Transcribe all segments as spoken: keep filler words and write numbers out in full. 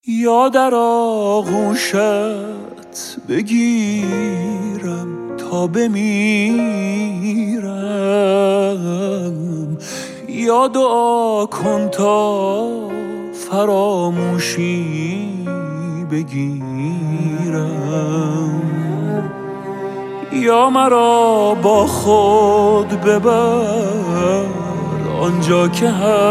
یا در آغوشت بگیرم تا بمیرم، یا دعا کن تا فراموشی بگیرم، یا مرا با خود ببر آنجا که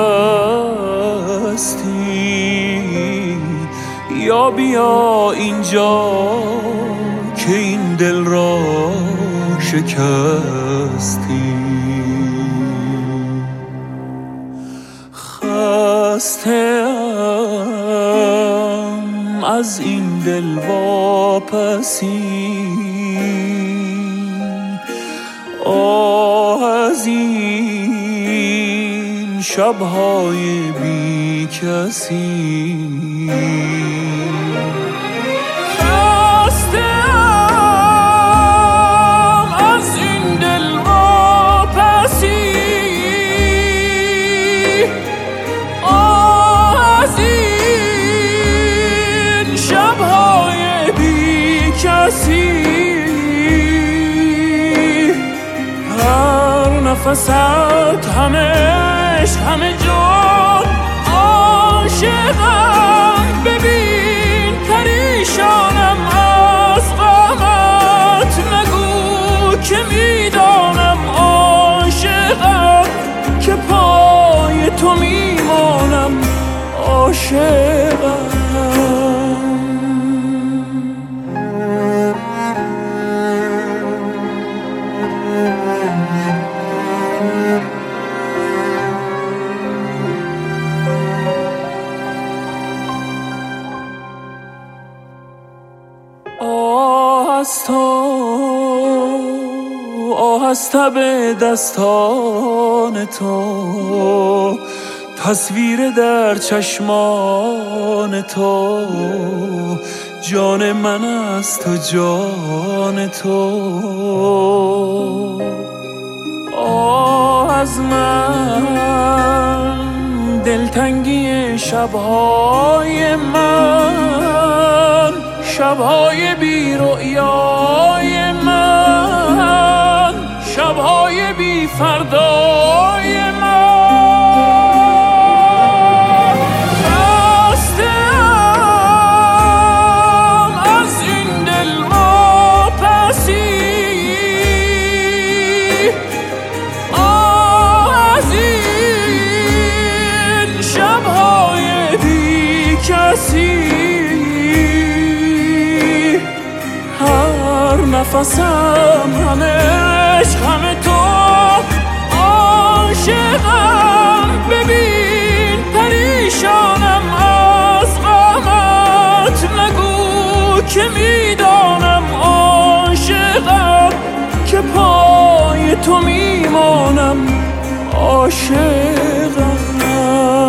هستی، یا بیا اینجا که این دل را شکستی. خسته‌ام از این دل واپسی، آه از این شب‌های بی کسی. خسته‌ام از این دل واپسی، آه از این شب‌های بی کسی. نفست همه عشق همه جان عاشقم، ببین پریشانم از غمت، نگو که میدانم عاشقم، که پای تو میمانم عاشقم. آه از تو، آه از تب دستان تو، تصویر در چشمان تو، جان من است و جان تو. آه از من دلتنگی شب‌های من، شب‌های بی رؤیای من، شب‌های بی فردای من. خسته‌ام از این دل واپسی، آه از این شب‌های بی کسی. نفسم همه عشق همه تو عاشقم، ببین پریشانم از غمت، نگو که میدانم عاشقم، که پای تو میمانم عاشقم.